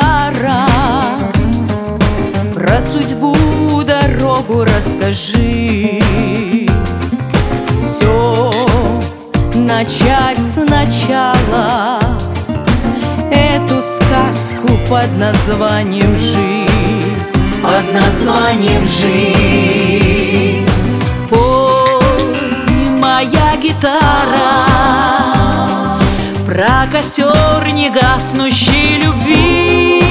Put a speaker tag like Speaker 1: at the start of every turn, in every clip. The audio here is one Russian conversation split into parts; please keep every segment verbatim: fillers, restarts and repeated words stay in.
Speaker 1: гитара, про судьбу дорогу расскажи. Все начать сначала, эту сказку под названием жизнь, под названием жизнь.
Speaker 2: Пой, моя гитара, про костер негаснущей любви.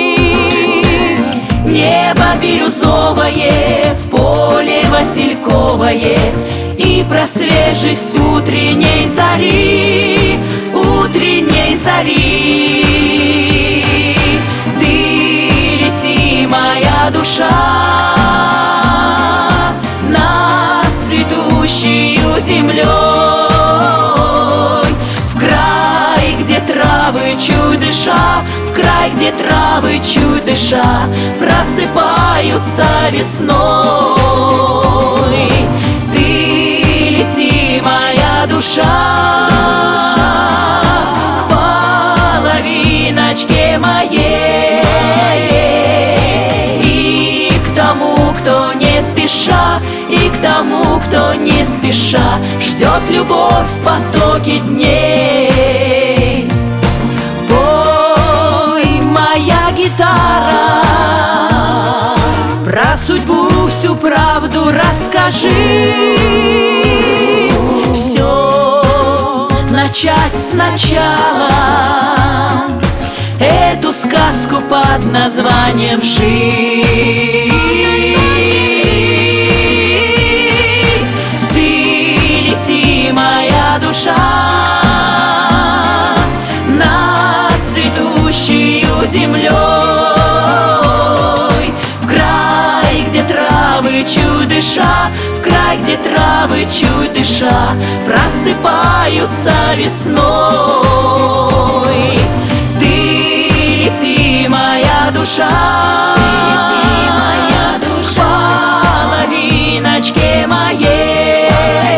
Speaker 1: Небо бирюзовое, поле васильковое, и про свежесть утренней зари, утренней зари. Ты лети, моя душа, над цветущей землей, в край, где травы чуть дыша, в край, где травы чуть дыша просыпаются весной. Ты лети, моя душа, к половиночке моей, и к тому, кто не спеша, и к тому, кто не спеша ждет любовь в потоке дней.
Speaker 2: Пой, моя гитара, про судьбу всю правду расскажи. Все начать сначала, эту сказку под названием жизнь.
Speaker 1: Ты лети, моя душа, над цветущей землей, в край, где травы чуть дыша, в край, где травы чуть дыша просыпаются весной. Ты лети, моя душа, к половиночке моей,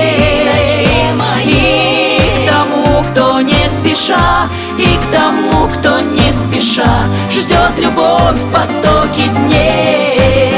Speaker 1: и к тому, кто не спеша, и к тому, кто не спеша ждет любовь в потоке дней.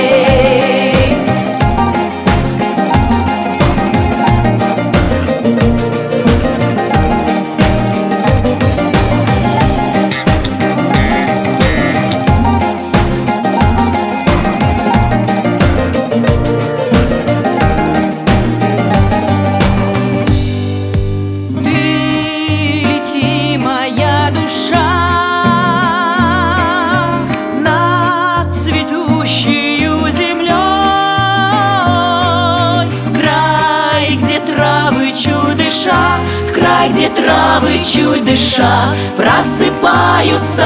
Speaker 1: В край, где травы чуть дыша просыпаются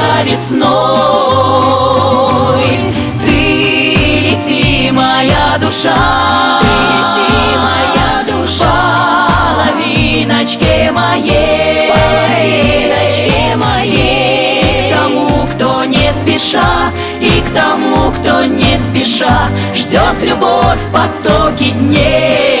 Speaker 1: весной. Ты лети, моя душа, ты лети, моя душа, половиночке моей, половиночке моей, к тому, кто не спеша, и к тому, кто не спеша ждет любовь в потоке дней.